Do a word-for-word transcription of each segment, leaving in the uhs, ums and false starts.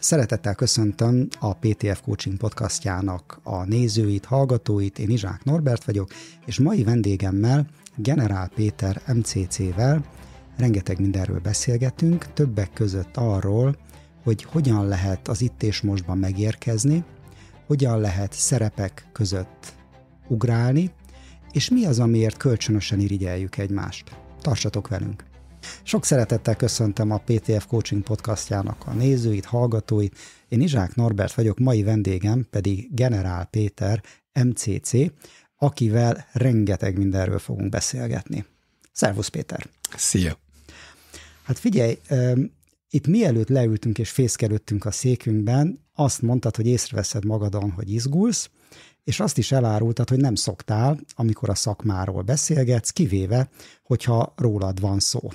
Szeretettel köszöntöm a pé té ef Coaching podcastjának a nézőit, hallgatóit, én Izsák Norbert vagyok, és mai vendégemmel, Generál Péter em cé cé-vel rengeteg mindenről beszélgetünk, többek között arról, hogy hogyan lehet az itt és mostban megérkezni, hogyan lehet szerepek között ugrálni, és mi az, amiért kölcsönösen irigyeljük egymást. Tartsatok velünk! Sok szeretettel köszöntöm a pé té ef Coaching podcastjának a nézőit, hallgatóit. Én Izsák Norbert vagyok, mai vendégem pedig Generál Péter em cé cé, akivel rengeteg mindenről fogunk beszélgetni. Szervusz Péter! Szia! Hát figyelj, itt mielőtt leültünk és fészkelődtünk a székünkben, azt mondtad, hogy észreveszed magadon, hogy izgulsz, és azt is elárultad, hogy nem szoktál, amikor a szakmáról beszélgetsz, kivéve, hogyha rólad van szó.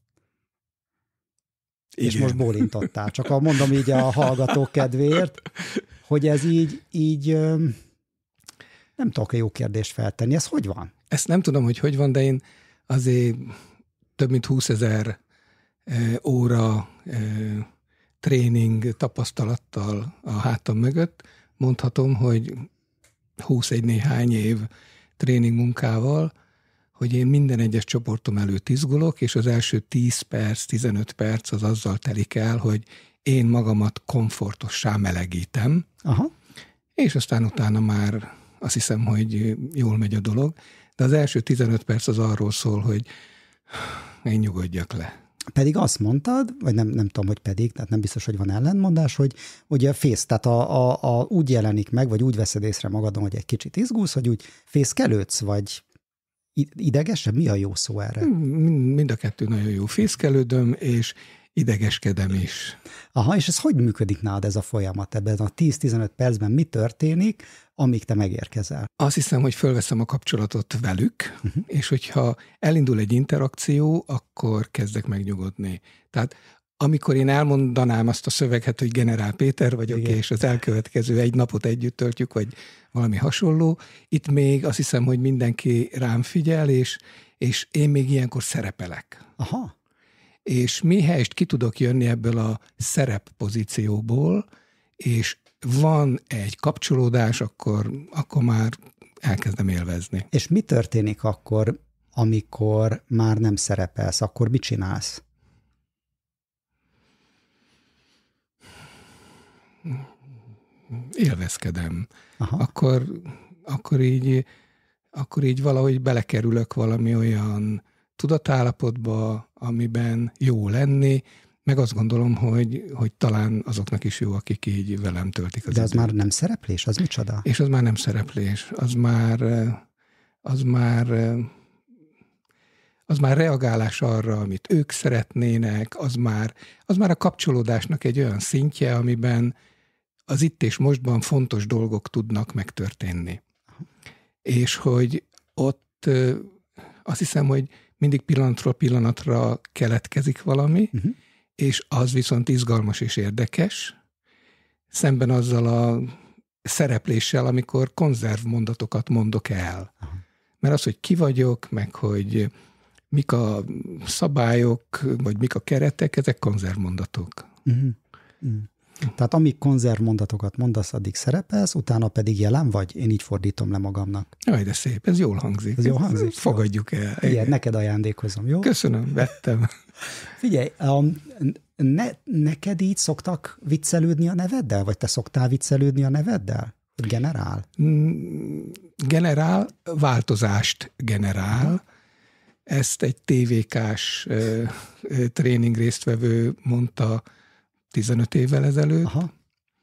Igen. És most bólintottál. Csak a, mondom így a hallgatók kedvéért, hogy ez így, így nem tudok jó kérdést feltenni. Ez hogy van? Ezt nem tudom, hogy hogy van, de én azért több mint húszezer óra tréning tapasztalattal a hátam mögött mondhatom, hogy húszegy néhány év tréning munkával, hogy én minden egyes csoportom előtt izgulok, és az első tíz perc, tizenöt perc az azzal telik el, hogy én magamat komfortossá melegítem, Aha. és aztán utána már azt hiszem, hogy jól megy a dolog, de az első tizenöt perc az arról szól, hogy én nyugodjak le. Pedig azt mondtad, vagy nem, nem tudom, hogy pedig, tehát nem biztos, hogy van ellentmondás, hogy ugye a fész, tehát a, a, a, úgy jelenik meg, vagy úgy veszed észre magadon, hogy egy kicsit izgulsz, hogy úgy fészkelődsz, vagy idegesebb? Mi a jó szó erre? Mind a kettő nagyon jó. Fészkelődöm, és idegeskedem is. Aha, és ez hogy működik nálad ez a folyamat? Ebben a tíz-tizenöt percben mi történik, amíg te megérkezel? Azt hiszem, hogy fölveszem a kapcsolatot velük, uh-huh. és hogyha elindul egy interakció, akkor kezdek megnyugodni. Tehát amikor én elmondanám azt a szöveget, hogy Generál Péter vagyok, igen, és az elkövetkező egy napot együtt töltjük, vagy valami hasonló, itt még azt hiszem, hogy mindenki rám figyel, és, és én még ilyenkor szerepelek. Aha. És mihelyest ki tudok jönni ebből a szerep pozícióból, és van egy kapcsolódás, akkor, akkor már elkezdem élvezni. És mi történik akkor, amikor már nem szerepelsz? Akkor mit csinálsz? Élvezkedem. Akkor, akkor, így, akkor így valahogy belekerülök valami olyan tudatállapotba, amiben jó lenni, meg azt gondolom, hogy, hogy talán azoknak is jó, akik így velem töltik az De az időt. már nem szereplés? Az micsoda? És az már nem szereplés. Az már, az már, az már reagálás arra, amit ők szeretnének, az már, az már a kapcsolódásnak egy olyan szintje, amiben az itt és mostban fontos dolgok tudnak megtörténni. Aha. És hogy ott azt hiszem, hogy mindig pillanatról pillanatra keletkezik valami, uh-huh. és az viszont izgalmas és érdekes, szemben azzal a szerepléssel, amikor konzervmondatokat mondok el. Aha. Mert az, hogy ki vagyok, meg hogy mik a szabályok, vagy mik a keretek, ezek konzervmondatok. Uh-huh. Uh-huh. Tehát amíg konzervmondatokat mondasz, addig szerepelsz, utána pedig jelen vagy? Én így fordítom le magamnak. Jaj, de szép, ez jól hangzik. Ez jól hangzik? Fogadjuk el. Igen, neked ajándékozom, jó? Köszönöm, vettem. Figyelj, um, ne, neked így szoktak viccelődni a neveddel? Vagy te szoktál viccelődni a neveddel? Generál? Generál, változást generál. Ezt egy té vé ká-s uh, tréning résztvevő mondta tizenöt évvel ezelőtt, aha.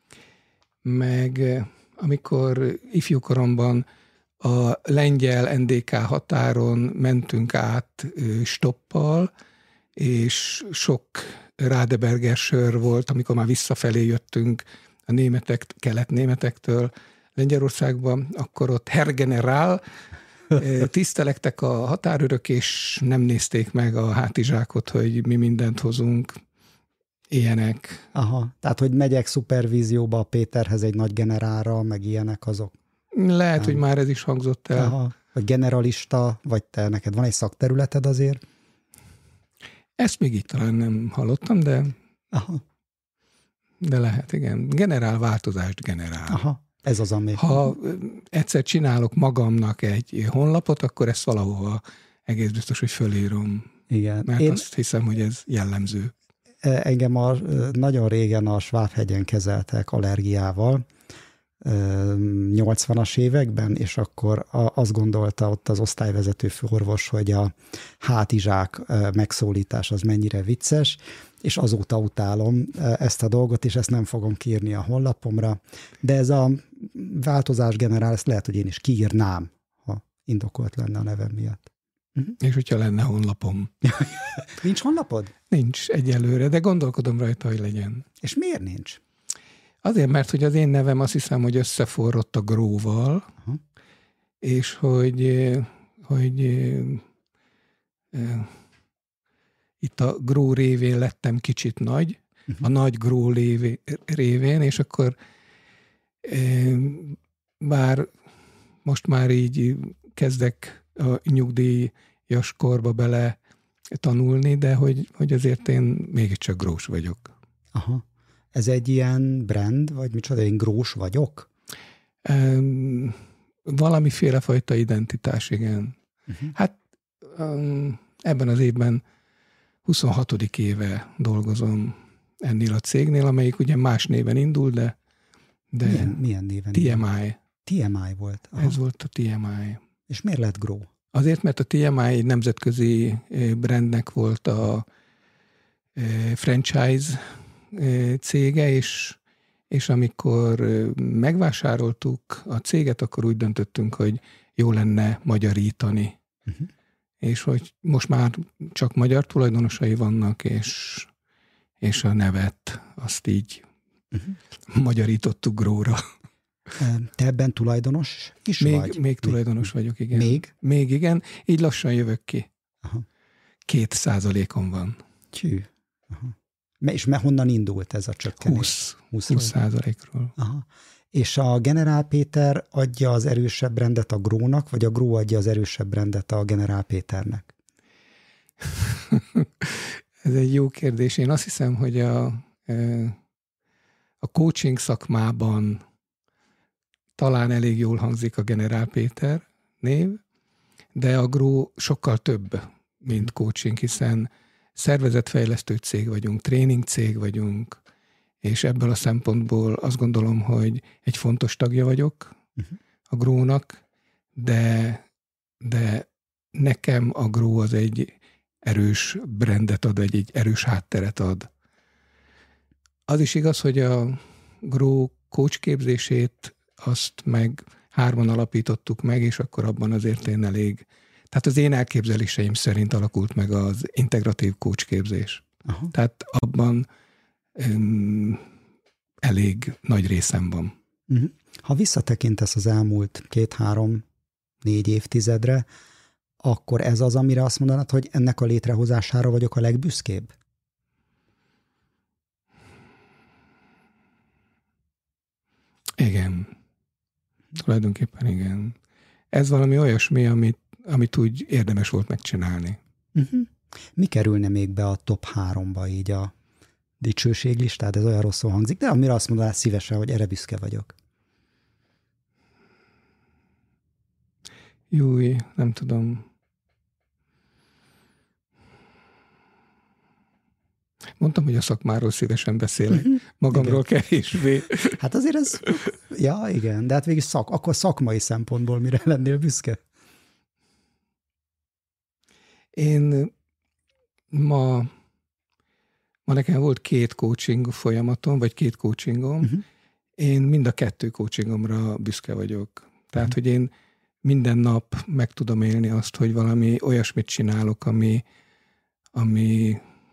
meg amikor ifjúkoromban a lengyel en dé ká határon mentünk át stoppal, és sok Radeberger sör volt, amikor már visszafelé jöttünk a németek, kelet-németektől Lengyelországba, akkor ott Herr Generál tisztelektek a határőrök, és nem nézték meg a hátizsákot, hogy mi mindent hozunk. Ilyenek. Aha, tehát hogy megyek szupervízióba a Péterhez egy nagy generálra, meg ilyenek azok. Lehet, nem. Hogy már ez is hangzott el. Aha, vagy generalista, vagy te, neked van egy szakterületed azért? Ezt még így talán nem hallottam, de... Aha. de lehet, igen. Generál változást, generál. Aha, ez az, ami... Ha egyszer csinálok magamnak egy honlapot, akkor ezt valahova egész biztos, hogy fölírom. Igen. Mert Én... azt hiszem, hogy ez jellemző. Engem a, nagyon régen a Svábhegyen kezeltek allergiával, nyolcvanas években, és akkor azt gondolta ott az osztályvezető főorvos, hogy a hátizsák megszólítás az mennyire vicces, és azóta utálom ezt a dolgot, és ezt nem fogom kiírni a honlapomra, de ez a változás generál, ezt lehet, hogy én is kiírnám, ha indokolt lenne a nevem miatt. Uh-huh. És hogyha lenne honlapom. Nincs honlapod? Nincs egyelőre, de gondolkodom rajta, hogy legyen. És miért nincs? Azért, mert hogy az én nevem azt hiszem, hogy összeforrott a Gróval, uh-huh. és hogy, hogy e, itt a Gró révén lettem kicsit nagy, uh-huh. a nagy Gró lévé, révén, és akkor e, bár most már így kezdek a nyugdíjas korba bele tanulni, de hogy, hogy azért én mégiscsak grós vagyok. Aha. Ez egy ilyen brand, vagy micsoda, én grós vagyok? Um, valamiféle fajta identitás, igen. Uh-huh. Hát um, ebben az évben huszonhatodik éve dolgozom ennél a cégnél, amelyik ugye más néven indul, de, de milyen, milyen néven? té em i. té em i volt? Aha. Ez volt a té em i. És miért lett Gró? Azért, mert a té em i egy nemzetközi brandnek volt a franchise cége, és, és amikor megvásároltuk a céget, akkor úgy döntöttünk, hogy jó lenne magyarítani. Uh-huh. És hogy most már csak magyar tulajdonosai vannak, és, és a nevet azt így uh-huh. magyarítottuk Gróra. Te ebben tulajdonos is még, vagy? Még tulajdonos még, vagyok, igen. Még? Még igen, így lassan jövök ki. Aha. Két százalékon van. Tjű. Aha. És honnan indult ez a csökkenés? húsz százalékról. Aha. És a Generál Péter adja az erősebb rendet a Grónak, vagy a Gró adja az erősebb rendet a Generál Péternek? Ez egy jó kérdés. Én azt hiszem, hogy a, a coaching szakmában talán elég jól hangzik a Generál Péter név, de a Gró sokkal több, mint coaching, hiszen szervezetfejlesztő cég vagyunk, tréning cég vagyunk, és ebből a szempontból azt gondolom, hogy egy fontos tagja vagyok uh-huh. a Grónak, de, de nekem a Gró az egy erős brandet ad, egy, egy erős hátteret ad. Az is igaz, hogy a Gró coach képzését azt meg hárman alapítottuk meg, és akkor abban azért én elég... Tehát az én elképzeléseim szerint alakult meg az integratív coach képzés. Aha. Tehát abban um, elég nagy részem van. Uh-huh. Ha visszatekintesz az elmúlt két-három, négy évtizedre, akkor ez az, amire azt mondanád, hogy ennek a létrehozására vagyok a legbüszkébb? Igen. Tulajdonképpen igen. Ez valami olyasmi, amit, amit úgy érdemes volt megcsinálni. Uh-huh. Mi kerülne még be a top háromba így a dicsőséglistád? Ez olyan rosszul hangzik, de amire azt mondanád szívesen, hogy erre büszke vagyok. Júj, nem tudom. Mondtam, hogy a szakmáról szívesen beszélek. Uh-huh. Magamról igen. Kevésbé. Hát azért ez... Ja, igen, de hát végig szak, akkor szakmai szempontból mire lennél büszke? Én ma, ma nekem volt két coaching folyamatom, vagy két coachingom. Uh-huh. Én mind a kettő coachingomra büszke vagyok. Tehát, uh-huh. hogy én minden nap meg tudom élni azt, hogy valami olyasmit csinálok, ami, ami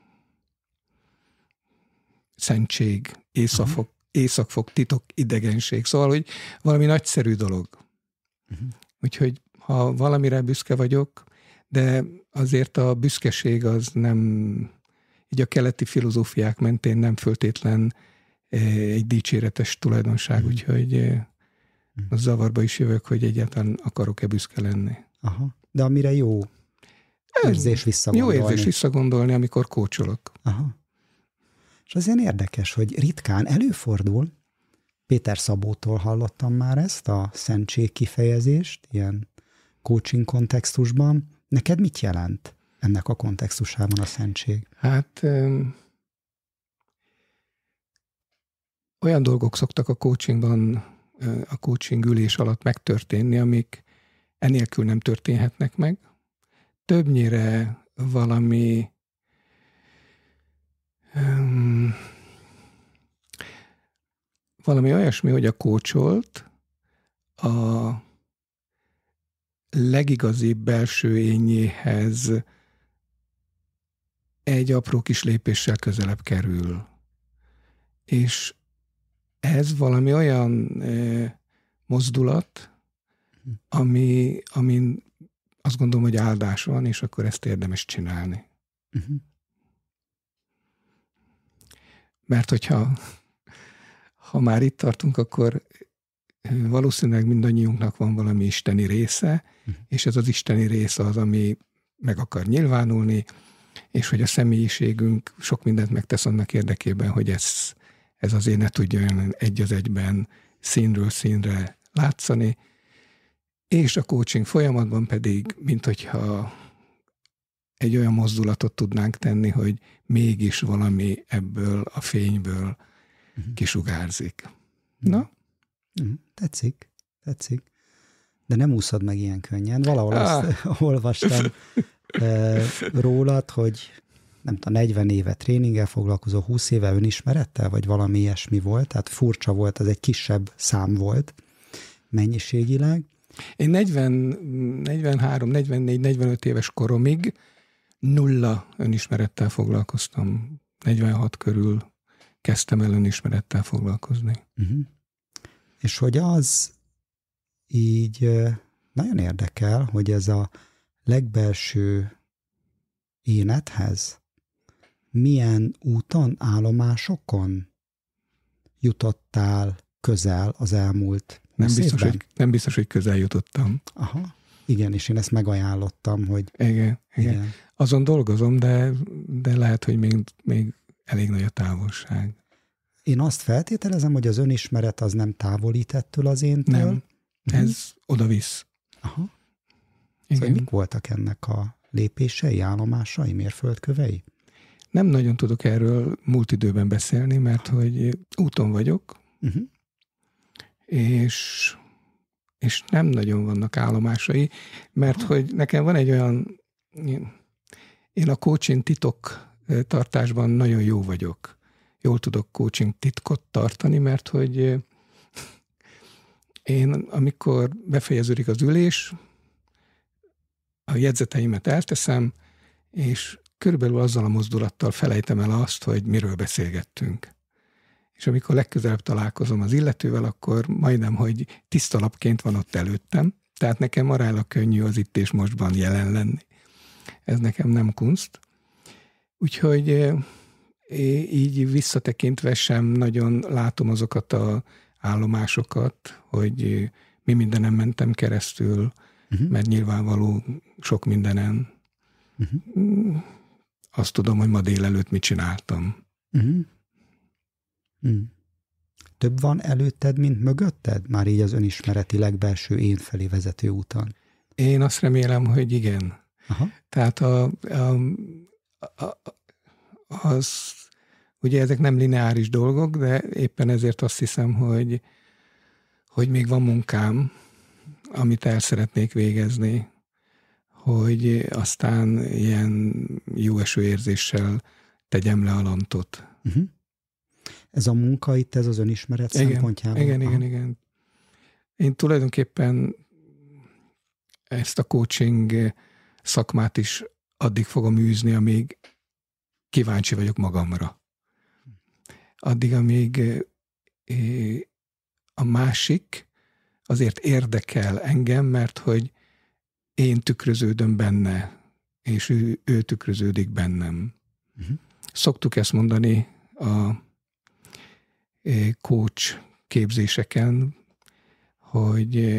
szentség, északfog, uh-huh. északfog, titok, idegenség. Szóval, hogy valami nagyszerű dolog. Uh-huh. Úgyhogy, ha valamire büszke vagyok, de azért a büszkeség az nem, így a keleti filozófiák mentén nem föltétlen egy dicséretes tulajdonság, uh-huh. úgyhogy uh-huh. az zavarba is jövök, hogy egyáltalán akarok-e büszke lenni. Aha. De amire jó érzés visszagondolni. Jó érzés visszagondolni, amikor kócsolok. Aha. És az ilyen érdekes, hogy ritkán előfordul, Péter Szabótól hallottam már ezt, a szentség kifejezést, ilyen coaching kontextusban. Neked mit jelent ennek a kontextusában a szentség? Hát ö, olyan dolgok szoktak a coachingban, ö, a coaching ülés alatt megtörténni, amik enélkül nem történhetnek meg. Többnyire valami um, valami olyasmi, hogy a coacholt a legigazibb belső énjéhez egy apró kis lépéssel közelebb kerül. És ez valami olyan e, mozdulat, ami, amin azt gondolom, hogy áldás van, és akkor ezt érdemes csinálni. Uh-huh. Mert hogyha ha már itt tartunk, akkor valószínűleg mindannyiunknak van valami isteni része, uh-huh. és ez az isteni része az, ami meg akar nyilvánulni, és hogy a személyiségünk sok mindent megtesz annak érdekében, hogy ez, ez azért ne tudjon egy az egyben színről színre látszani, és a coaching folyamatban pedig, mint hogyha egy olyan mozdulatot tudnánk tenni, hogy mégis valami ebből a fényből uh-huh. kisugárzik. Uh-huh. Na? Uh-huh. Tetszik, tetszik. De nem úszod meg ilyen könnyen. Valahol ah. azt olvastam e, rólad, hogy nem tudom, negyven éve tréninggel foglalkozó, húsz éve önismerettel, vagy valami ilyesmi volt, tehát furcsa volt, ez egy kisebb szám volt mennyiségileg. Én negyven, negyvenhárom, negyvennégy, negyvenöt éves koromig nulla önismerettel foglalkoztam. negyvenhat körül kezdtem el önismerettel foglalkozni. Uh-huh. És hogy az így nagyon érdekel, hogy ez a legbelső énedhez milyen úton, állomásokon jutottál közel az elmúlt Nem biztos, hogy, nem biztos, hogy közel jutottam. Aha, igen, és én ezt megajánlottam, hogy... Igen, igen. igen. Azon dolgozom, de, de lehet, hogy még, még elég nagy a távolság. Én azt feltételezem, hogy az önismeret az nem távolít ettől az éntől. Nem, ez uh-huh. oda-visz. Aha. Szóval mik voltak ennek a lépései, állomásai, mérföldkövei? Nem nagyon tudok erről múlt időben beszélni, mert hogy úton vagyok, uh-huh. és, és nem nagyon vannak állomásai, mert uh-huh. hogy nekem van egy olyan, én a coaching titok tartásban nagyon jó vagyok. Jól tudok coaching titkot tartani, mert hogy én, amikor befejeződik az ülés, a jegyzeteimet elteszem, és körülbelül azzal a mozdulattal felejtem el azt, hogy miről beszélgettünk. És amikor legközelebb találkozom az illetővel, akkor majdnem, hogy tiszta lapként van ott előttem. Tehát nekem aránylag könnyű az itt és mostban jelen lenni. Ez nekem nem kunst. Úgyhogy így visszatekintve sem nagyon látom azokat az állomásokat, hogy mi mindenem mentem keresztül, uh-huh. mert nyilvánvaló sok mindenen. Uh-huh. Azt tudom, hogy ma délelőtt mit csináltam. Uh-huh. Uh-huh. Több van előtted, mint mögötted? Már így az önismereti legbelső én felé vezető úton. Én azt remélem, hogy igen. Aha. Tehát a, a, a, az, ugye ezek nem lineáris dolgok, de éppen ezért azt hiszem, hogy, hogy még van munkám, amit el szeretnék végezni, hogy aztán ilyen jó esőérzéssel tegyem le a lantot. Uh-huh. Ez a munka itt, ez az önismeret igen, szempontjában? Igen, igen, igen. Én tulajdonképpen ezt a coaching szakmát is addig fogom űzni, amíg kíváncsi vagyok magamra. Addig, amíg a másik azért érdekel engem, mert hogy én tükröződöm benne, és ő, ő tükröződik bennem. Uh-huh. Szoktuk ezt mondani a coach képzéseken, hogy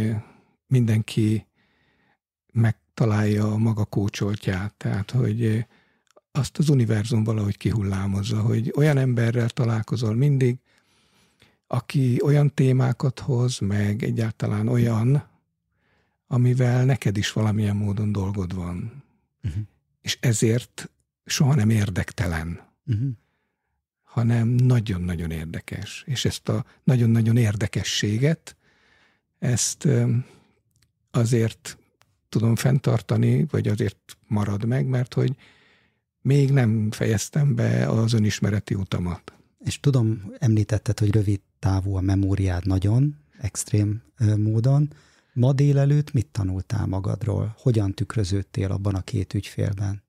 mindenki megtalálja a maga coacholtját, tehát hogy azt az univerzum valahogy kihullámozza, hogy olyan emberrel találkozol mindig, aki olyan témákat hoz, meg egyáltalán olyan, amivel neked is valamilyen módon dolgod van. Uh-huh. És ezért soha nem érdektelen, uh-huh. hanem nagyon-nagyon érdekes. És ezt a nagyon-nagyon érdekességet, ezt azért tudom fenntartani, vagy azért marad meg, mert hogy még nem fejeztem be az önismereti utamat. És tudom, említetted, hogy rövid távú a memóriád nagyon, extrém módon. Ma délelőtt mit tanultál magadról? Hogyan tükröződtél abban a két ügyfélben?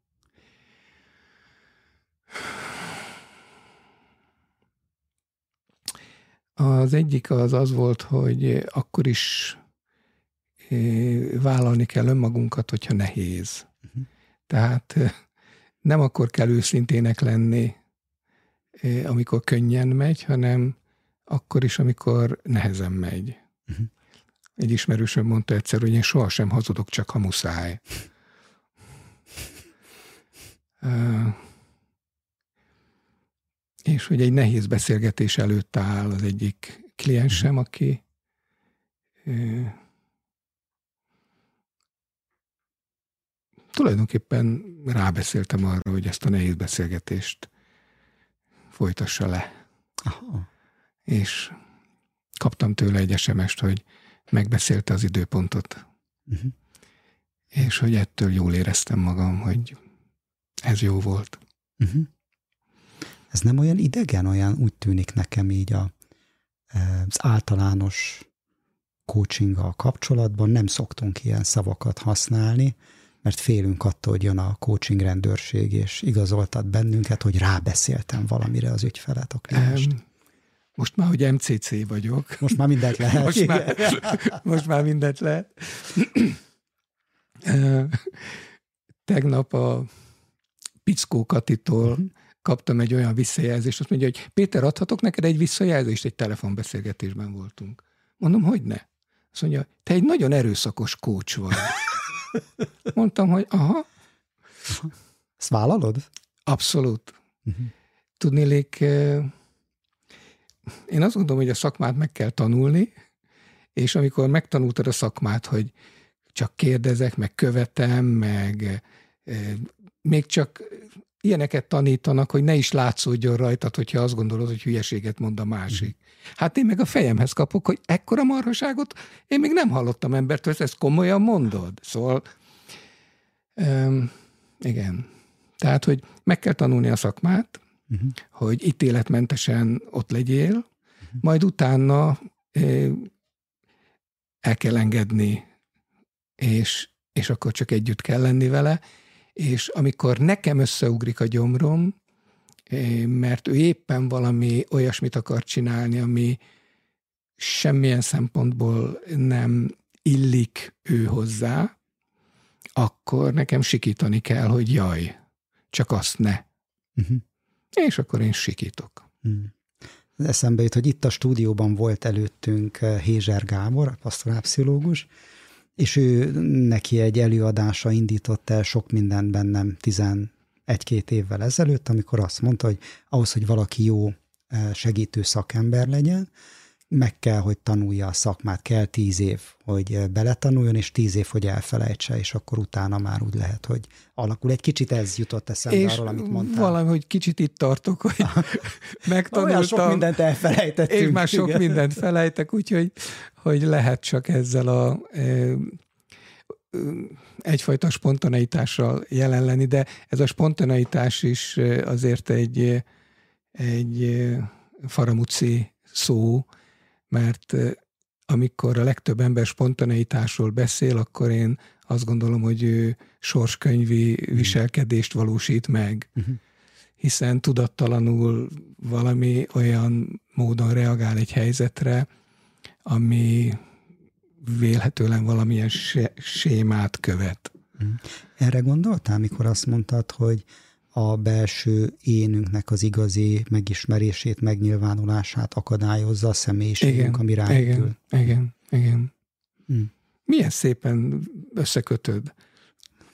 Az egyik az az volt, hogy akkor is vállalni kell önmagunkat, hogyha nehéz. Uh-huh. Tehát nem akkor kell őszintének lenni, amikor könnyen megy, hanem akkor is, amikor nehezen megy. Uh-huh. Egy ismerősöm mondta egyszer, hogy én sohasem hazudok, csak ha muszáj. uh, és hogy egy nehéz beszélgetés előtt áll az egyik kliensem, aki uh, tulajdonképpen rábeszéltem arra, hogy ezt a nehéz beszélgetést folytassa le. Aha. És kaptam tőle egy es em est, hogy megbeszélte az időpontot. Uh-huh. És hogy ettől jól éreztem magam, hogy ez jó volt. Uh-huh. Ez nem olyan idegen, olyan úgy tűnik nekem így a, az általános coachinggal kapcsolatban nem szoktunk ilyen szavakat használni, mert félünk attól, hogy jön a coaching rendőrség, és igazoltat bennünket, hogy rábeszéltem valamire az ügyfelet, a klienst. Um, most már, hogy em cé cé vagyok. Most már mindent lehet. most, már, most már mindent lehet. Tegnap a Pickó Katitól uh-huh. kaptam egy olyan visszajelzést, azt mondja, hogy Péter, adhatok neked egy visszajelzést? Egy telefonbeszélgetésben voltunk. Mondom, hogy ne? Azt mondja, te egy nagyon erőszakos coach vagy. Mondtam, hogy aha. Ezt vállalod? Abszolút. Uh-huh. Tudnélék, én azt gondolom, hogy a szakmát meg kell tanulni, és amikor megtanultad a szakmát, hogy csak kérdezek, meg követem, meg még csak ilyeneket tanítanak, hogy ne is látszódjon rajtad, hogyha azt gondolod, hogy hülyeséget mond a másik. Hát én meg a fejemhez kapok, hogy ekkora marhaságot én még nem hallottam embertől, ezt komolyan mondod. Szóval, um, igen. Tehát, hogy meg kell tanulni a szakmát, uh-huh. hogy ítéletmentesen ott legyél, uh-huh. majd utána eh, el kell engedni, és, és akkor csak együtt kell lenni vele, és amikor nekem összeugrik a gyomrom, mert ő éppen valami olyasmit akar csinálni, ami semmilyen szempontból nem illik ő hozzá, akkor nekem sikítani kell, hogy jaj, csak azt ne. Uh-huh. És akkor én sikítok. Uh-huh. Eszembe jut, hogy itt a stúdióban volt előttünk Hézser Gábor, pastorálpszichológus, és ő neki egy előadása indított el sok mindent bennem tizenegy-két évvel ezelőtt, amikor azt mondta, hogy ahhoz, hogy valaki jó segítő szakember legyen, meg kell, hogy tanulja a szakmát, kell tíz év, hogy beletanuljon, és tíz év, hogy elfelejtse, és akkor utána már úgy lehet, hogy alakul. Egy kicsit ez jutott eszembe és arról, amit mondtál. Valami, hogy kicsit itt tartok, hogy megtanultam. Olyan sok mindent elfelejtettünk. És már sok igen. mindent felejtek, úgyhogy hogy lehet csak ezzel a e, egyfajta spontaneitással jelen lenni, de ez a spontaneitás is azért egy, egy faramúci szó, mert amikor a legtöbb ember spontaneitásról beszél, akkor én azt gondolom, hogy ő sorskönyvi viselkedést valósít meg, uh-huh. hiszen tudattalanul valami olyan módon reagál egy helyzetre, ami vélhetően valamilyen sémát követ. Erre gondoltál, mikor azt mondtad, hogy a belső énünknek az igazi megismerését, megnyilvánulását akadályozza a személyiségünk, igen, ami rájuk igen, ül? igen, igen. Hmm. Milyen szépen összekötöd.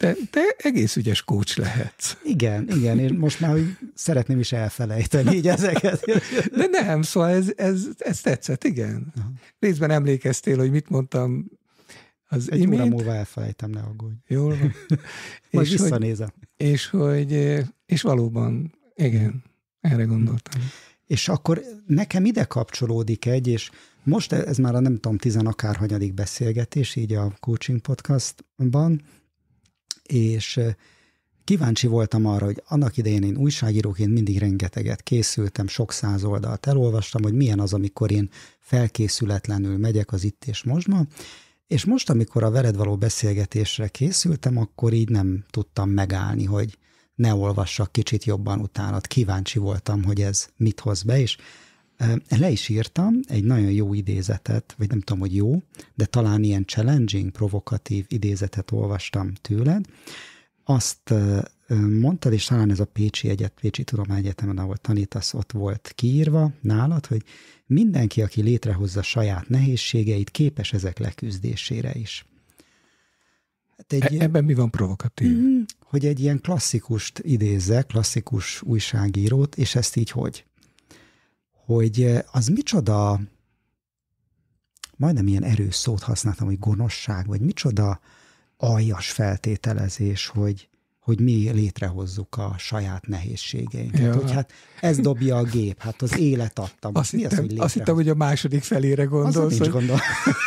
te, te egész ügyes coach lehetsz. Igen, igen, és most már hogy szeretném is elfelejteni így ezeket. De nem, szóval ez, ez, ez tetszett, igen. Aha. Részben emlékeztél, hogy mit mondtam az Egy imént. óra múlva elfelejtem, ne aggódj. Jól van. Majd és visszanézem. Hogy, és, hogy, és valóban, igen, erre gondoltam. És akkor nekem ide kapcsolódik egy, és most ez már a nem tudom, tizenakárhanyadik beszélgetés így a coaching podcastban, és kíváncsi voltam arra, hogy annak idején én újságíróként mindig rengeteget készültem, sok száz oldalt elolvastam, hogy milyen az, amikor én felkészületlenül megyek az itt és mostba, és most, amikor a veled való beszélgetésre készültem, akkor így nem tudtam megállni, hogy ne olvassak kicsit jobban utánat. Kíváncsi voltam, hogy ez mit hoz be, és le is írtam egy nagyon jó idézetet, vagy nem tudom, hogy jó, de talán ilyen challenging, provokatív idézetet olvastam tőled. Azt mondtad, és talán ez a Pécsi Egyet, Pécsi Tudományegyetemen, ahol tanítasz, ott volt kiírva nálad, hogy mindenki, aki létrehozza saját nehézségeit, képes ezek leküzdésére is. Hát egy e- ilyen, ebben mi van provokatív? Mm, hogy egy ilyen klasszikust idézze, klasszikus újságírót, és ezt így hogy? Hogy az micsoda, majdnem ilyen erős szót használtam, hogy gonoszság, vagy micsoda aljas feltételezés, hogy, hogy mi létrehozzuk a saját nehézségeinket. Ja. Hogy hát ez dobja a gép, hát az élet adta. Azt, mi hittem, az, hogy azt hittem, hogy a második felére gondolsz. Azon nincs hogy... gondol.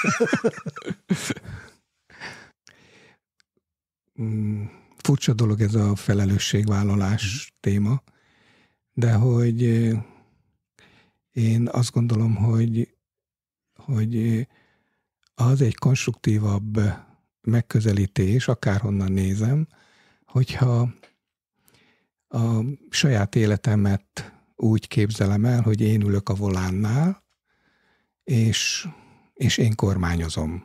Furcsa dolog ez a felelősségvállalás hmm. téma, de hogy én azt gondolom, hogy, hogy az egy konstruktívabb megközelítés, akárhonnan nézem, hogyha a saját életemet úgy képzelem el, hogy én ülök a volánnál, és, és én kormányozom.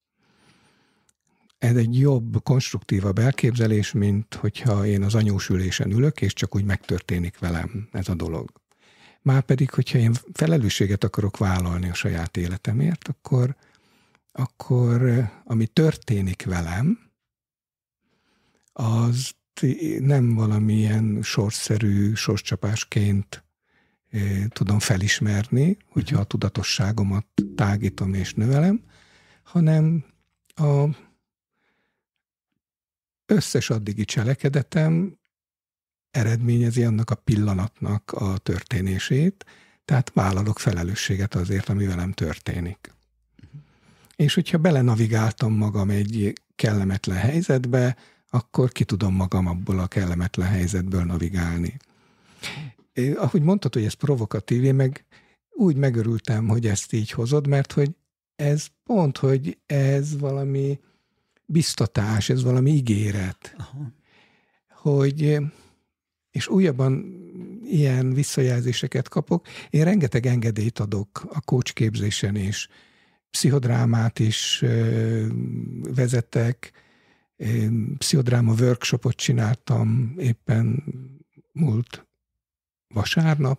Ez egy jobb, konstruktívabb elképzelés, mint hogyha én az anyós ülésen ülök, és csak úgy megtörténik velem ez a dolog. Márpedig, hogyha én felelősséget akarok vállalni a saját életemért, akkor, akkor ami történik velem, az nem valamilyen sorsszerű, sorscsapásként eh, tudom felismerni, hogyha a tudatosságomat tágítom és növelem, hanem a összes addigi cselekedetem eredményezi annak a pillanatnak a történését, tehát vállalok felelősséget azért, ami velem történik. Uh-huh. És hogyha belenavigáltam magam egy kellemetlen helyzetbe, akkor ki tudom magam abból a kellemetlen helyzetből navigálni. É, ahogy mondtad, hogy ez provokatív, én meg úgy megörültem, hogy ezt így hozod, mert hogy ez pont, hogy ez valami biztatás, ez valami ígéret. Aha. Hogy, és újabban ilyen visszajelzéseket kapok. Én rengeteg engedélyt adok a coach képzésen is. Pszichodrámát is vezetek, pszichodráma workshopot csináltam éppen múlt vasárnap,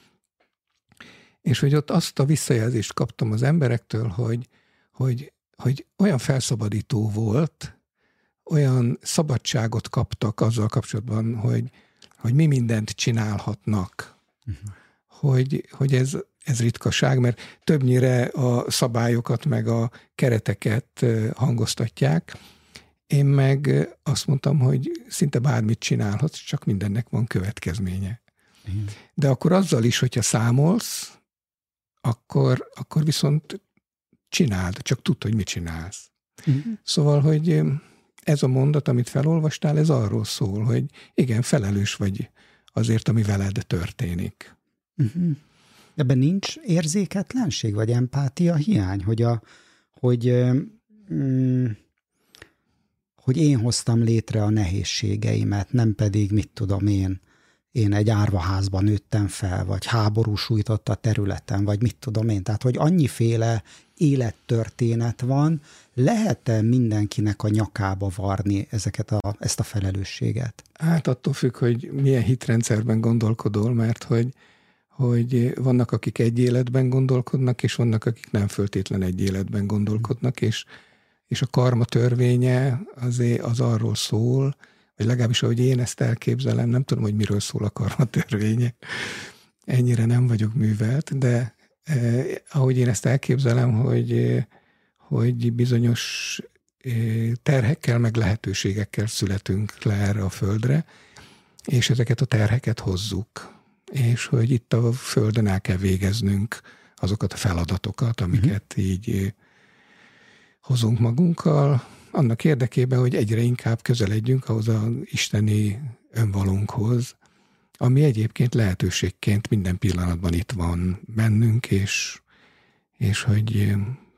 és hogy ott azt a visszajelzést kaptam az emberektől, hogy, hogy, hogy olyan felszabadító volt, olyan szabadságot kaptak azzal kapcsolatban, hogy, hogy mi mindent csinálhatnak. Uh-huh. Hogy, hogy ez, ez ritkaság, mert többnyire a szabályokat meg a kereteket hangoztatják. Én meg azt mondtam, hogy szinte bármit csinálhatsz, csak mindennek van következménye. Uh-huh. De akkor azzal is, hogyha számolsz, akkor, akkor viszont csináld, csak tudd, hogy mit csinálsz. Uh-huh. Szóval, hogy ez a mondat, amit felolvastál, ez arról szól, hogy igen, felelős vagy azért, ami veled történik. Uh-huh. Ebben nincs érzéketlenség, vagy empátia hiány, hogy, a, hogy, mm, hogy én hoztam létre a nehézségeimet, nem pedig, mit tudom én, én egy árvaházban nőttem fel, vagy háború sújtott a területen, vagy mit tudom én. Tehát, hogy annyiféle élettörténet van, lehet-e mindenkinek a nyakába varni ezeket a, ezt a felelősséget? Hát attól függ, hogy milyen hitrendszerben gondolkodol, mert hogy, hogy vannak, akik egy életben gondolkodnak, és vannak, akik nem föltétlen egy életben gondolkodnak, és, és a karma törvénye azért az arról szól, vagy legalábbis ahogy én ezt elképzelem, nem tudom, hogy miről szól a karma törvénye, ennyire nem vagyok művelt, de eh, ahogy én ezt elképzelem, hogy, eh, hogy bizonyos eh, terhekkel, meg lehetőségekkel születünk le erre a földre, és ezeket a terheket hozzuk. És hogy itt a földön el kell végeznünk azokat a feladatokat, amiket uh-huh. így eh, hozunk magunkkal, annak érdekében, hogy egyre inkább közeledjünk ahhoz az isteni önvalónkhoz, ami egyébként lehetőségként minden pillanatban itt van bennünk, és, és hogy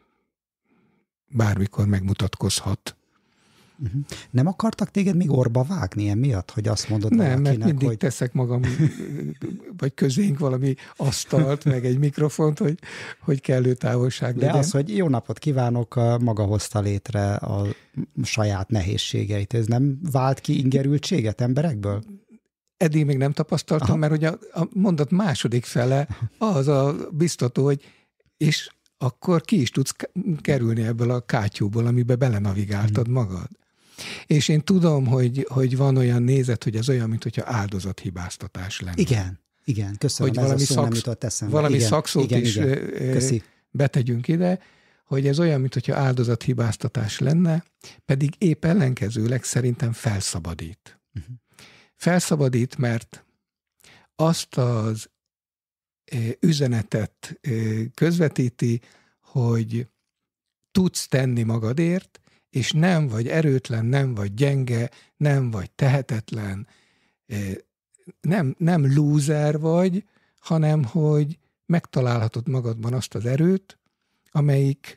bármikor megmutatkozhat. Uh-huh. Nem akartak téged még orba vágni emiatt, hogy azt mondod Nem, valakinek, mert mindig hogy... teszek magam, vagy közénk valami asztalt, meg egy mikrofont, hogy, hogy kellő távolság De legyen. az, hogy jó napot kívánok, maga hozta létre a saját nehézségeit. Ez nem vált ki ingerültséget emberekből? Eddig még nem tapasztaltam, Aha. mert ugye a, a mondat második fele az a biztató, hogy és akkor ki is tudsz kerülni ebből a kátyúból, amiben belenavigáltad magad. És én tudom, hogy, hogy van olyan nézet, hogy ez olyan, mint hogyha áldozathibáztatás lenne. Igen, igen, köszönöm, hogy ez valami a szó szaksz, nem jutott eszembe. Valami igen, szakszót igen, is igen. betegyünk ide, hogy ez olyan, mint hogyha áldozathibáztatás lenne, pedig épp ellenkezőleg szerintem felszabadít. Uh-huh. Felszabadít, mert azt az üzenetet közvetíti, hogy tudsz tenni magadért, és nem vagy erőtlen, nem vagy gyenge, nem vagy tehetetlen, nem, nem lúzer vagy, hanem hogy megtalálhatod magadban azt az erőt, amelyik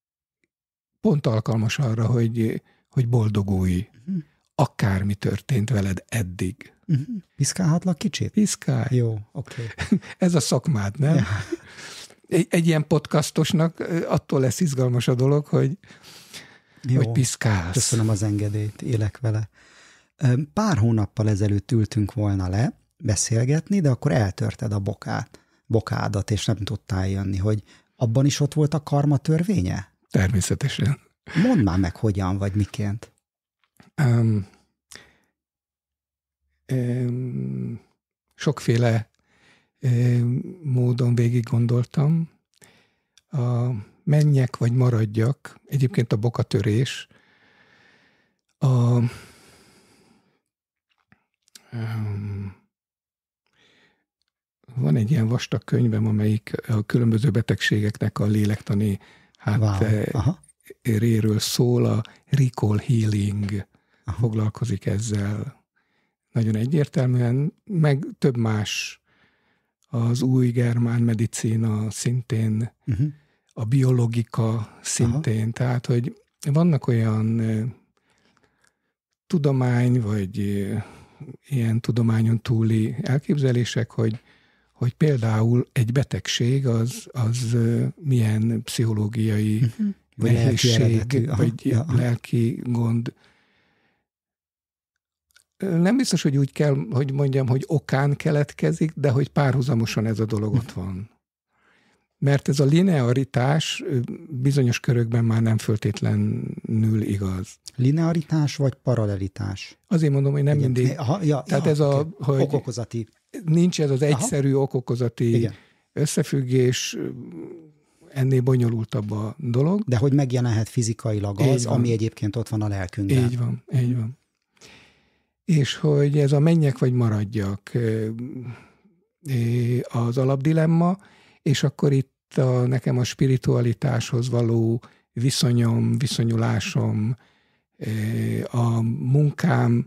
pont alkalmas arra, hogy, hogy boldogulj. Akármi történt veled eddig. Uh-huh. Piszkálhatlak kicsit? Piszkálj. Jó, oké. Okay. Ez a szakmád, nem? Ja. Egy, egy ilyen podcastosnak attól lesz izgalmas a dolog, hogy, hogy piszkálsz. Köszönöm az engedélyt, élek vele. Pár hónappal ezelőtt ültünk volna le beszélgetni, de akkor eltörted a bokát, bokádat, és nem tudtál jönni, hogy abban is ott volt a karma törvénye? Természetesen. Mondd már meg, hogyan vagy miként. Um, um, sokféle um, módon végig gondoltam. A menjek vagy maradjak, egyébként a bokatörés, a, um, van egy ilyen vastag könyvem, amelyik a különböző betegségeknek a lélektani hát, wow. réről szól, a recall healing Aha. foglalkozik ezzel nagyon egyértelműen, meg több más, az új germán medicína szintén, uh-huh. a biologika szintén, Aha. tehát, hogy vannak olyan uh, tudomány, vagy uh, ilyen tudományon túli elképzelések, hogy, hogy például egy betegség az, az uh, milyen pszichológiai uh-huh. vagy nehézség, Aha, vagy ja. lelki gond. Nem biztos, hogy úgy kell, hogy mondjam, hogy okán keletkezik, de hogy párhuzamosan ez a dolog ott van. Mert ez a linearitás bizonyos körökben már nem föltétlenül igaz. Linearitás vagy paralelitás? Azért mondom, hogy nem Egyet, mindig. Aha, ja, Tehát ja, ez a, hogy okokozati. Nincs ez az egyszerű Aha. okokozati Igen. összefüggés, ennél bonyolultabb a dolog. De hogy megjelenhet fizikailag az, ami egyébként ott van a lelkünkben. Így van, így van. És hogy ez a menjek vagy maradjak az alapdilemma, és akkor itt a, nekem a spiritualitáshoz való viszonyom, viszonyulásom, a munkám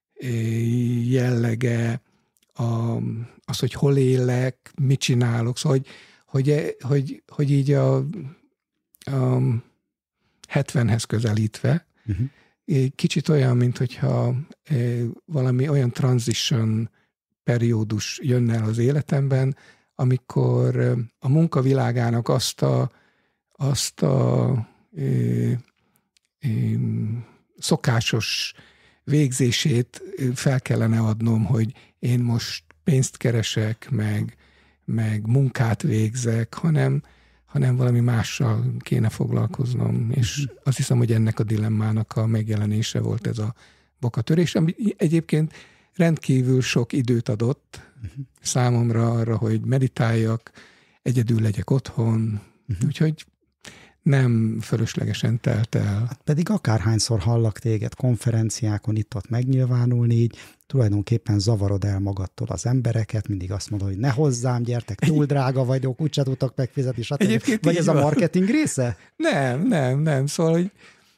jellege, a, az, hogy hol élek, mit csinálok, szóval, hogy, hogy, hogy, hogy így a, a hetvenhez közelítve, uh-huh. kicsit olyan, mint hogyha valami olyan transition periódus jönne el az életemben, amikor a munkavilágának azt a, azt a e, e, szokásos végzését fel kellene adnom, hogy én most pénzt keresek, meg, meg munkát végzek, hanem, hanem valami mással kéne foglalkoznom, és azt hiszem, hogy ennek a dilemmának a megjelenése volt ez a bokatörés, ami egyébként rendkívül sok időt adott uh-huh. számomra arra, hogy meditáljak, egyedül legyek otthon, uh-huh. úgyhogy nem fölöslegesen telt el. Hát pedig akárhányszor hallak téged konferenciákon itt-ott megnyilvánulni, így tulajdonképpen zavarod el magadtól az embereket, mindig azt mondod, hogy ne hozzám, gyertek, túl drága vagyok, úgyse tudok megfizetni, stb. Vagy ez van. A marketing része? Nem, nem, nem. Szóval, hogy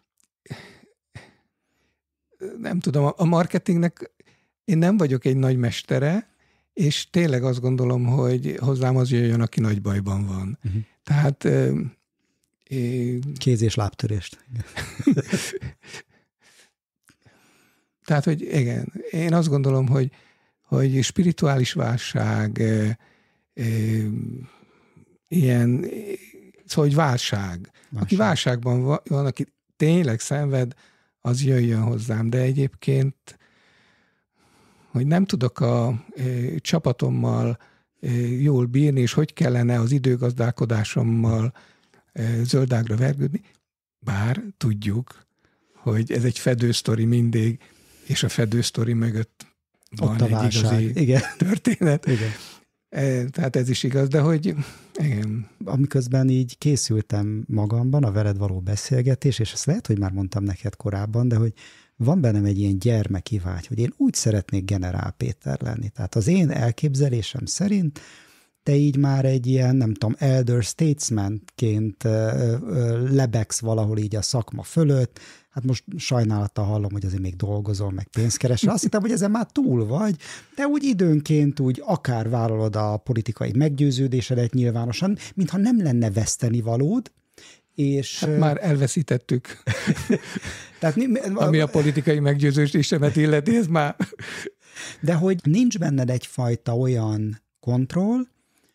nem tudom, a marketingnek én nem vagyok egy nagy mestere, és tényleg azt gondolom, hogy hozzám az jöjjön, aki nagy bajban van. Uh-huh. Tehát kéz- és lábtörést. Tehát, hogy igen, én azt gondolom, hogy, hogy spirituális válság, e, e, ilyen, szóval, hogy válság. válság. Aki válságban van, van, aki tényleg szenved, az jöjjön hozzám, de egyébként, hogy nem tudok a e, csapatommal e, jól bírni, és hogy kellene az időgazdálkodásommal e, zöldágra vergődni, bár tudjuk, hogy ez egy fedősztori mindig, és a fedősztori mögött van egy válság. Igazi igen. történet. Igen. E, tehát ez is igaz, de hogy igen. Amiközben így készültem magamban a veled való beszélgetés, és ezt lehet, hogy már mondtam neked korábban, de hogy van bennem egy ilyen gyermeki vágy, hogy én úgy szeretnék Generál Péter lenni. Tehát az én elképzelésem szerint te így már egy ilyen, nem tudom, elder statesman-ként lebegsz valahol így a szakma fölött. Hát most sajnálattal hallom, hogy azért még dolgozol, meg pénzt keresel. Azt hittem, hogy ezen már túl vagy, de úgy időnként úgy akár vállalod a politikai meggyőződésedet nyilvánosan, mintha nem lenne vesztenivalód, és... Hát már elveszítettük. Tehát, ami a politikai meggyőződésemet illeti, ez már... De hogy nincs benned egyfajta olyan kontroll,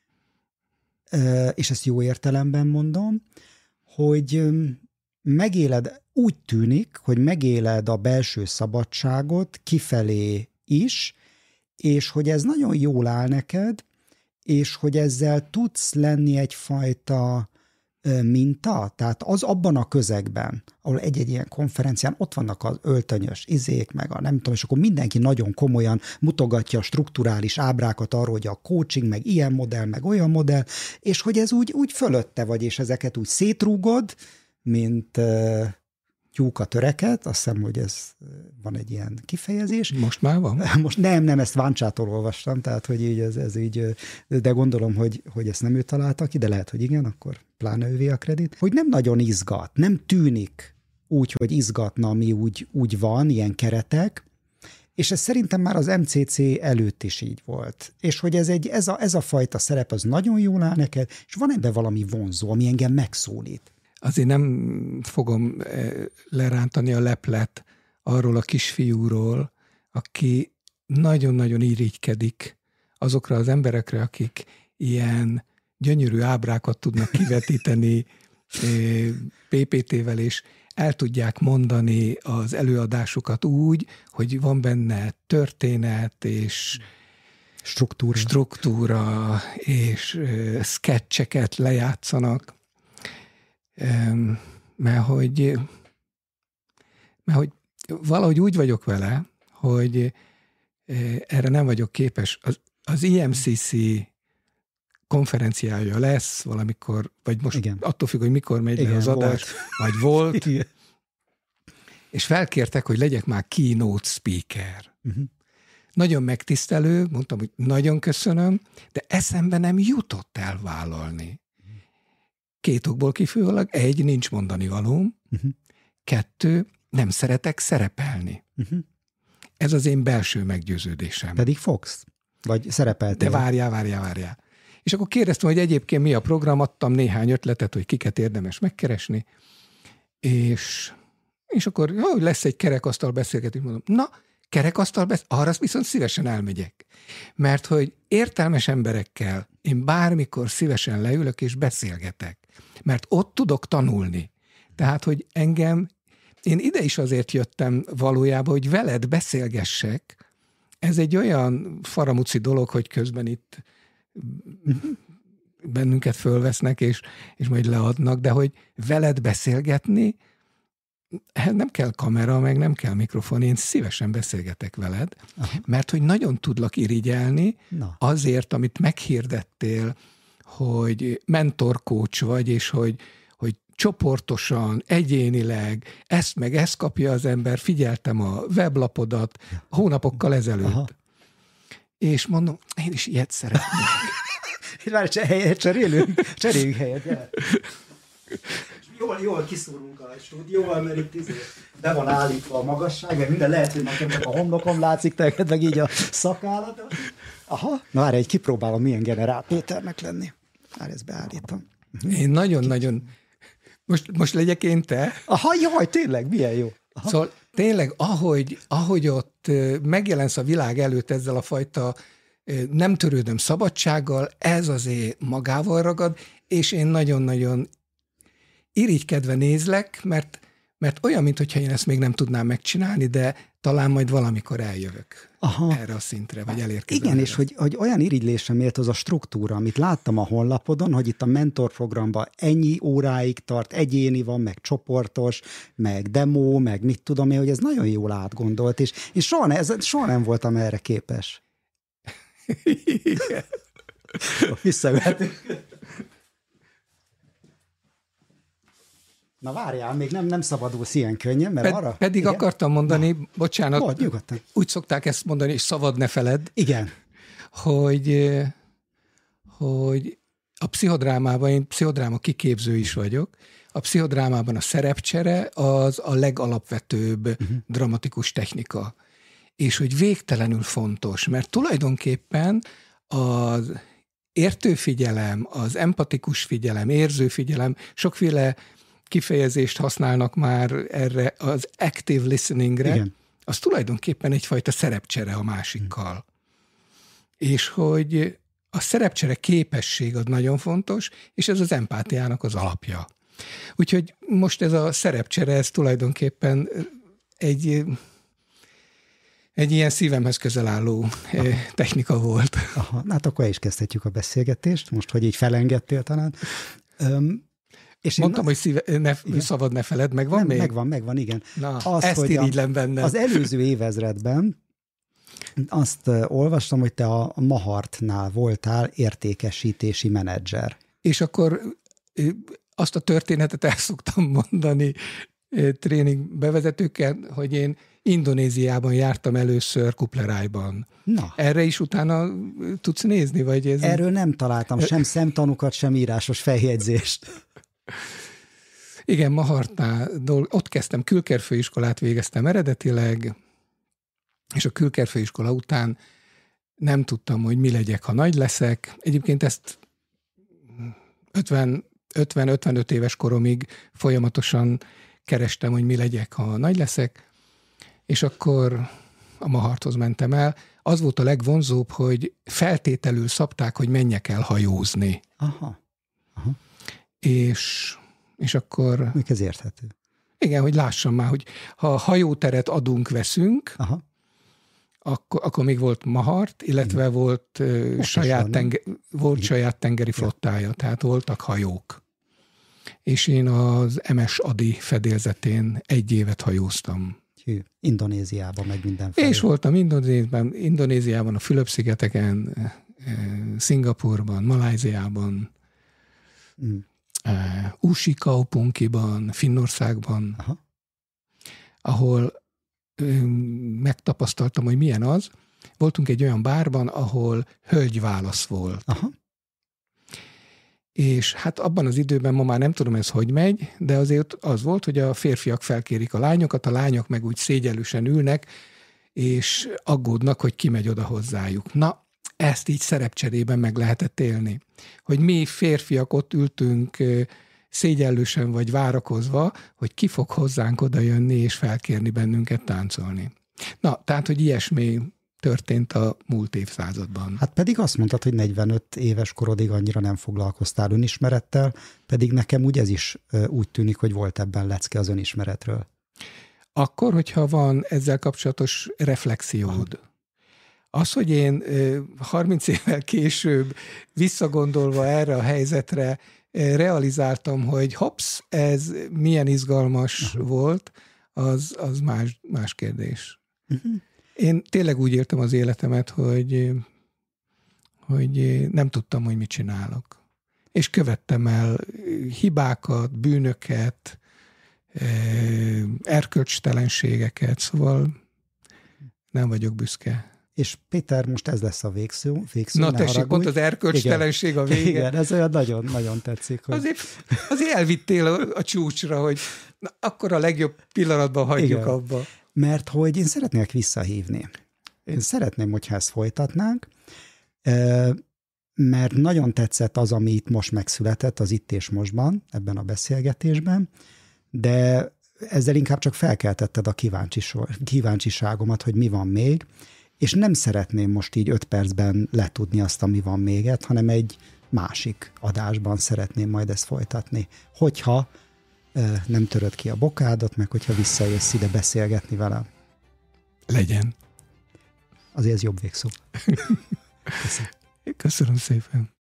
és ezt jó értelemben mondom, hogy megéled, úgy tűnik, hogy megéled a belső szabadságot kifelé is, és hogy ez nagyon jól áll neked, és hogy ezzel tudsz lenni egyfajta minta, tehát az abban a közegben, ahol egy-egy ilyen konferencián ott vannak az öltönyös izék, meg a nem tudom, és akkor mindenki nagyon komolyan mutogatja a strukturális ábrákat arról, hogy a coaching, meg ilyen modell, meg olyan modell, és hogy ez úgy, úgy fölötte vagy, és ezeket úgy szétrúgod, mint uh, tyúk a töreket, azt hiszem, hogy ez van egy ilyen kifejezés. Most már van? Most nem, nem, ezt Váncsától olvastam, tehát, hogy így ez, ez így, de gondolom, hogy, hogy ezt nem ő találta ki, de lehet, hogy igen, akkor pláne ővé a kredit. Hogy nem nagyon izgat, nem tűnik úgy, hogy izgatna, ami úgy, úgy van, ilyen keretek, és ez szerintem már az em cé cé előtt is így volt. És hogy ez, egy, ez, a, ez a fajta szerep, az nagyon jól áll neked, és van ebben valami vonzó, ami engem megszólít. Azért nem fogom lerántani a leplet arról a kisfiúról, aki nagyon-nagyon irigykedik azokra az emberekre, akik ilyen gyönyörű ábrákat tudnak kivetíteni pé pé té-vel, és el tudják mondani az előadásukat úgy, hogy van benne történet, és struktúra, struktúra és sketcheket lejátszanak. Mert hogy, mert hogy valahogy úgy vagyok vele, hogy erre nem vagyok képes. Az, az i em cé cé konferenciája lesz valamikor, vagy most igen. attól függ, hogy mikor megy igen, le az adás, volt. vagy volt, igen. És felkértek, hogy legyek már keynote speaker. Uh-huh. Nagyon megtisztelő, mondtam, hogy nagyon köszönöm, de eszembe nem jutott elvállalni. Két okból kifolyólag, egy, nincs mondani valóm, uh-huh. kettő, nem szeretek szerepelni. Uh-huh. Ez az én belső meggyőződésem. Pedig fogsz? Vagy szerepeltél? De várjál, várjál, várjál. És akkor kérdeztem, hogy egyébként mi a program, adtam néhány ötletet, hogy kiket érdemes megkeresni, és, és akkor hogy lesz egy kerekasztal beszélgetés, mondom, na, kerekasztal beszélgetés, arra viszont szívesen elmegyek. Mert hogy értelmes emberekkel én bármikor szívesen leülök és beszélgetek. Mert ott tudok tanulni. Tehát, hogy engem, én ide is azért jöttem valójában, hogy veled beszélgessek. Ez egy olyan faramuci dolog, hogy közben itt bennünket fölvesznek, és, és majd leadnak, de hogy veled beszélgetni, nem kell kamera, meg nem kell mikrofon, én szívesen beszélgetek veled, aha, mert hogy nagyon tudlak irigyelni Na. azért, amit meghirdettél, hogy mentor coach vagy, és hogy, hogy csoportosan, egyénileg, ezt meg ezt kapja az ember, figyeltem a weblapodat hónapokkal ezelőtt. Aha. És mondom, én is ilyet szeretnék. Várj, cserélünk, cseréljünk helyet. Jól, jól kiszúrunk a stúdióval, mert itt izé be van állítva a magasság, meg minden, lehet, hogy nekem csak a homlokom látszik, neked meg így a szakállat. Aha, na várj, egy kipróbálom, milyen Generál Péternek lenni. Várj, ezt beállítom. Én nagyon-nagyon... Most, most legyek én te? Aha, jaj, tényleg, milyen jó. Aha. Szóval tényleg, ahogy, ahogy ott megjelensz a világ előtt ezzel a fajta nem törődöm szabadsággal, ez azért magával ragad, és én nagyon-nagyon irigykedve nézlek, mert, mert olyan, mintha én ezt még nem tudnám megcsinálni, de talán majd valamikor eljövök Aha. erre a szintre, vagy elérkezem. Igen, és hogy, hogy olyan irigylésre mért az a struktúra, amit láttam a honlapodon, hogy itt a mentorprogramban ennyi óráig tart, egyéni van, meg csoportos, meg demo, meg mit tudom én, hogy ez nagyon jól átgondolt, és, és soha, ne, ez, soha nem voltam erre képes. Igen. Visszavehetünk. Na várjál, még nem, nem szabadulsz ilyen könnyen, mert Ped, arra... Pedig igen? akartam mondani, Na. bocsánat, Volt, nyugodtan. Úgy szokták ezt mondani, és szabad ne feledd. Igen. Hogy, hogy a pszichodrámában, én pszichodráma kiképző is vagyok, a pszichodrámában a szerepcsere az a legalapvetőbb uh-huh. dramatikus technika. És hogy végtelenül fontos, mert tulajdonképpen az értőfigyelem, az empatikus figyelem, érzőfigyelem, sokféle kifejezést használnak már erre az active listeningre, Igen. az tulajdonképpen egyfajta szerepcsere a másikkal. Hmm. És hogy a szerepcsere képesség az nagyon fontos, és ez az empátiának az alapja. Úgyhogy most ez a szerepcsere, ez tulajdonképpen egy, egy ilyen szívemhez közel álló Aha. technika volt. Aha, hát akkor el is kezdhetjük a beszélgetést, most, hogy így felengedtél talán. Um, És Mondtam, na... hogy szíve, ne, szabad ne feled, megvan Nem, még? Megvan, megvan, igen. Na, az, ezt irigylem benne. Az előző évezredben azt uh, olvastam, hogy te a Mahartnál voltál értékesítési menedzser. És akkor azt a történetet el szoktam mondani tréning bevezetőkkel, hogy én Indonéziában jártam először Kuplerájban. Na. Erre is utána tudsz nézni? Vagy ez Erről nem találtam sem szemtanúkat, sem írásos feljegyzést. Igen, Mahartnál, ott kezdtem, külkerfőiskolát végeztem eredetileg, és a külkerfőiskola után nem tudtam, hogy mi legyek, ha nagy leszek. Egyébként ezt ötven-ötvenöt éves koromig folyamatosan kerestem, hogy mi legyek, ha nagy leszek, és akkor a Maharthoz mentem el. Az volt a legvonzóbb, hogy feltételül szabták, hogy menjek el hajózni. Aha. Aha. És, és akkor... Még ez érthető. Igen, hogy lássam már, hogy ha hajóteret adunk, veszünk, Aha. Akkor, akkor még volt Mahart, illetve Igen. volt, uh, saját, tenger, volt saját tengeri flottája, tehát voltak hajók. És én az em es Adi fedélzetén egy évet hajóztam. Hű, Indonéziában meg mindenfelé. És voltam Indonéziában, Indonéziában, a Fülöp-szigeteken, Szingapurban, Malajziában, mm. Usikaupunkiban, Finnországban, Aha. ahol megtapasztaltam, hogy milyen az. Voltunk egy olyan bárban, ahol hölgyválasz volt. Aha. És hát abban az időben, ma már nem tudom ez hogy megy, de azért az volt, hogy a férfiak felkérik a lányokat, a lányok meg úgy szégyellősen ülnek, és aggódnak, hogy ki megy oda hozzájuk. Na, ezt így szerepcserében meg lehetett élni. Hogy mi férfiak ott ültünk szégyellősen vagy várakozva, hogy ki fog hozzánk oda jönni és felkérni bennünket táncolni. Na, tehát, hogy ilyesmi történt a múlt évszázadban. Hát pedig azt mondtad, hogy negyvenöt éves korodig annyira nem foglalkoztál önismerettel, pedig nekem úgy ez is úgy tűnik, hogy volt ebben lecke az önismeretről. Akkor, hogyha van ezzel kapcsolatos reflexiód, Az, hogy én harminc évvel később visszagondolva erre a helyzetre realizáltam, hogy hops, ez milyen izgalmas uh-huh. volt, az, az más, más kérdés. Uh-huh. Én tényleg úgy éltem az életemet, hogy, hogy nem tudtam, hogy mit csinálok. És követtem el hibákat, bűnöket, erkölcstelenségeket, szóval nem vagyok büszke. És Péter, most ez lesz a végszó. végszó Na tessék, pont az erkölcstelenség igen. a vége. Igen, ez olyan nagyon, nagyon tetszik. Hogy... Azért, azért elvittél a, a csúcsra, hogy na, akkor a legjobb pillanatban hagyjuk igen. abba. Mert hogy én szeretnék visszahívni. Én szeretném, hogyha ezt folytatnánk, mert nagyon tetszett az, ami itt most megszületett, az itt és mostban, ebben a beszélgetésben, de ezzel inkább csak felkeltetted a kíváncsiságomat, hogy mi van még, és nem szeretném most így öt percben letudni azt, ami van méget, hanem egy másik adásban szeretném majd ezt folytatni. Hogyha e, nem töröd ki a bokádat, meg hogyha visszajössz ide beszélgetni velem. Legyen. Azért ez jobb végszó. Köszönöm. Köszönöm szépen.